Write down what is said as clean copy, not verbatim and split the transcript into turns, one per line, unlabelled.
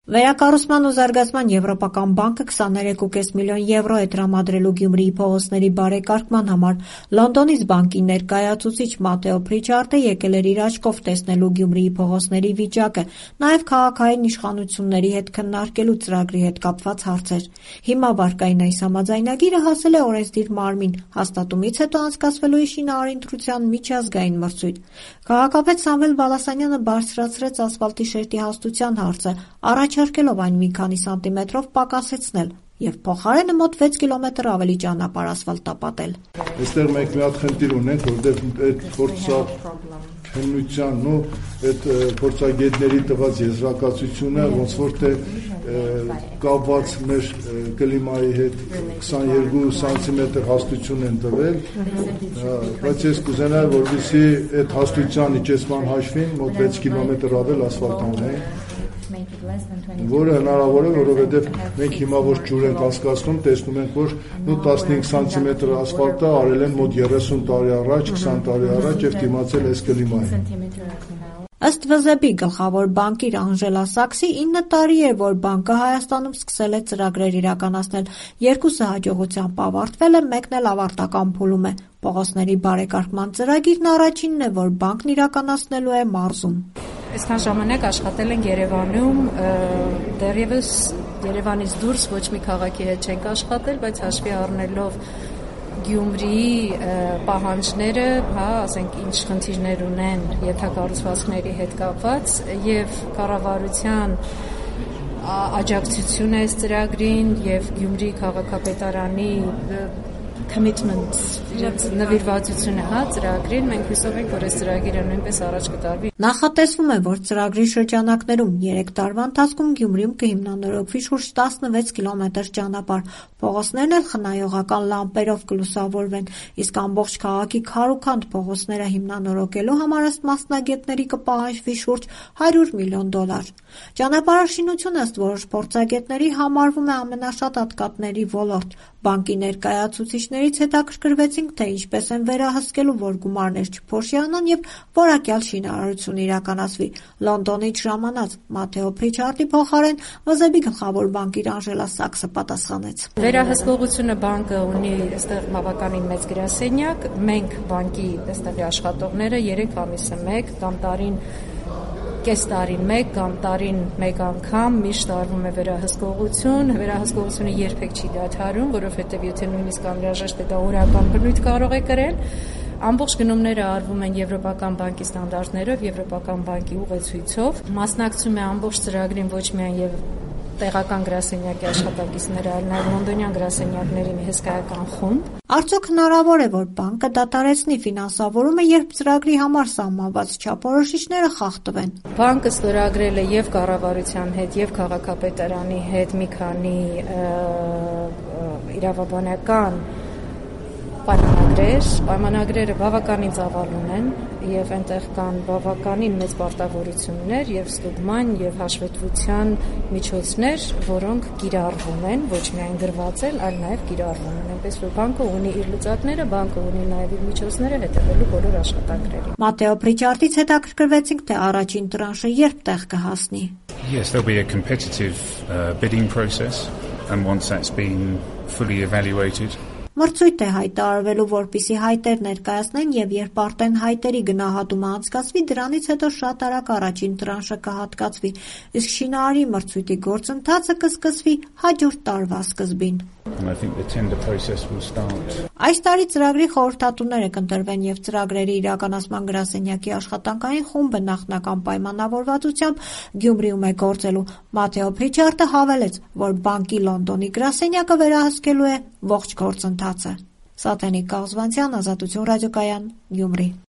Վերակառուցման ու զարգացման Եվրոպական բանկը 23.5 միլիոն եվրո է տրամադրելու Գյումրիի փողոցների բարեկարգման համար։ Լոնդոնից բանկի ներկայացուցիչ Մաթեո Փրիչարդը եկել էր իր աչքով տեսնելու Գյումրիի փողոցների վիճակը, նաև քաղաքային իշխանությունների հետ քննարկելու ծրագրի հետ կապված հարցեր։ Հիմա վարկային այս համաձայնագիրը հասել է օրենսդիր մարմին, հաստատումից հետո անցկացվելու է շինարարընտրության միջազգային մրցույթ։ Քաղաքապետ Սամվել Բալասանյանը բարձրացրեց ասֆալտի շերտի հաստության հարցը, առաջարկելով այն մի քանի սանտիմետրով պակասեցնել և փոխարենը մոտ 6 կիլոմետր ավելի ճանապարհ ասֆալտապատել։
Այստեղ մենք մի հատ խնդիր ունենք, որտեղ այդ փորձաքննությանն ու այդ փորձագետների տված եզրակացությունը ոնց որ թե կապված մեր կլիմայի հետ 22 սանտիմետր հաստություն են տվել, բայց ես կուզենայի, որպեսզի այդ հաստության իջեցման հաշվին մոտ 6 կիլոմետր ավել ասֆալտ անենք, որը հնարավոր է, որովհետև մենք հիմա որ ջուր ենք անցկացնում, տեսնում ենք, որ 15 սանտիմետր ասֆալտը արել են մոտ 30 տարի առաջ, 20 տարի առաջ եւ դիմացել այս կլիմային։
Ըստ ՎԶԲ-ի գլխավոր բանկիր Անժելա Սաքսի 9 տարի է, որ բանկը Հայաստանում սկսել է ծրագրեր իրականացնել, 2-ը հաջողությամբ ավարտվել է, մեկն էլ ավարտական փուլում է։ Փողոցների բարեկարգման ծրագիրն առաջինն է, որ բանկն իրականացնելու է մարզում։
Այսքան ժամանակ աշխատել ենք Երևանում, դեռևս Երևանից դուրս ոչ մի քաղաքի հետ չենք աշխատել, բայց հաշվի առնելով Գյումրիի պահանջները, ասենք ինչ խնդիրներ ունեն ենթակառուցվածքների հետ կապված եւ կառավարության աջակցությունը այս ծրագրին եւ Գյումրիի քաղաքապետարանի commitment, իրենց նվիրվածությունը ծրագրին, մենք հույսով ենք, որ այս ծրագիրը նույնպես առաջ կտարվի։
Նախատեսվում է, որ ծրագրի շրջանակներում 3 տարվա ընթացքում Գյումրիում կհիմնանորոգվի շուրջ 16 կիլոմետր ճանապարհ, փողոցներն էլ խնայողական լամպերով կլուսավորվեն, իսկ ամբողջ քաղաքի քարուքանդ փողոցները հիմնանորոգելու համար ըստ մասնագետների կպահանջվի շուրջ $100 միլիոն։ Ճանապարհաշինությունը ըստ որոշ փորձագետների համարվում է ամենաշատ հատկատների ոլորտ։ Բանկի ներկայացուցիչներից հետաքրքրվեցինք, թե ինչպես են վերահսկելու, որ գումարներ չփոշիանան եւ որակյալ շինարարություն իրականացվի։ Լոնդոնից ժամանած Մաթեո Փրիչարդի փոխարեն ՎԶԲ-ի գլխավոր բանկիր Անժելա Սաքսը պատասխանեց։
Վերահսկողությունը բանկը ունի այստեղ բավականին մեծ գրասենյակ, մենք բանկի այստեղի աշխատողները 3 ամիսը մեկ կամ տարին կես տարին մեկ կամ տարին մեկ անգամ միշտ արվում է վերահսկողությունը երբեք չի դադարում, որովհետև եթե նույնիսկ անհրաժեշտ է դա օրական բնույթ կարող է կրել, ամբողջ գնումները արվում են Եվրոպական բանկի ստանդարտներով, Եվրոպական բանկի ուղեցույցով, մասնակցում է ամբողջ ծրագրին ոչ միայն եւ տեղական գրասենյակի աշխատակիցները, այլ նաև լոնդոնյան գրասենյակների մի հսկայական խումբ։
Արդյոք հնարավոր է, որ բանկը դադարեցնի ֆինանսավորումը, երբ ծրագրի համար սահմանված չափորոշիչները խախտվեն։
Բանկը ստորագրել է եւ կառավարության հետ, եւ քաղաքապետարանի հետ մի քանի իրավաբանական պայմանագրերը բավականին ծավալուն են եւ այնտեղ կան բավականին մեծ պարտավորություններ եւ ստուգման եւ հաշվետվության միջոցներ, որոնք կիրառվում են, ոչ միայն գրված են, այլ նաեւ կիրառվում են։ Այնպես որ բանկը ունի իր լուծակները, բանկը ունի նաեւ իր միջոցները հետևելու բոլոր աշխատանքներին։
Մաթեո Փրիչարդից հետաքրքրվեցինք, թե առաջին տրանշը երբ տեղ կհասնի։
Yes, there'll be a competitive bidding process and once that's been fully evaluated
Մրցույթ է հայտարարվելու, որպեսզի հայտեր ներկայացնեն եւ երբ արդեն հայտերի գնահատումը անցկացվի, դրանից հետո շատ արագ առաջին տրանշը կհատկացվի, իսկ շինարարի մրցույթի գործընթացը կսկսվի հաջորդ տարվա սկզբին։
And I think the tender process will start.
Այս տարի ծրագրի խորհրդատուները կընտրվեն եւ ծրագրերի իրականացման գրասենյակի աշխատանքային խումբը նախնական պայմանավորվածությամբ Գյումրիում է գործելու։ Մաթեո Փրիչարդը հավելեց, որ բանկի Լոնդոնի գրասենյակը վերահսկելու է ողջ գործընթացը։ Սաթենիկ Կաղզվանցյան, Ազատություն ռադիոկայան, Գյումրի։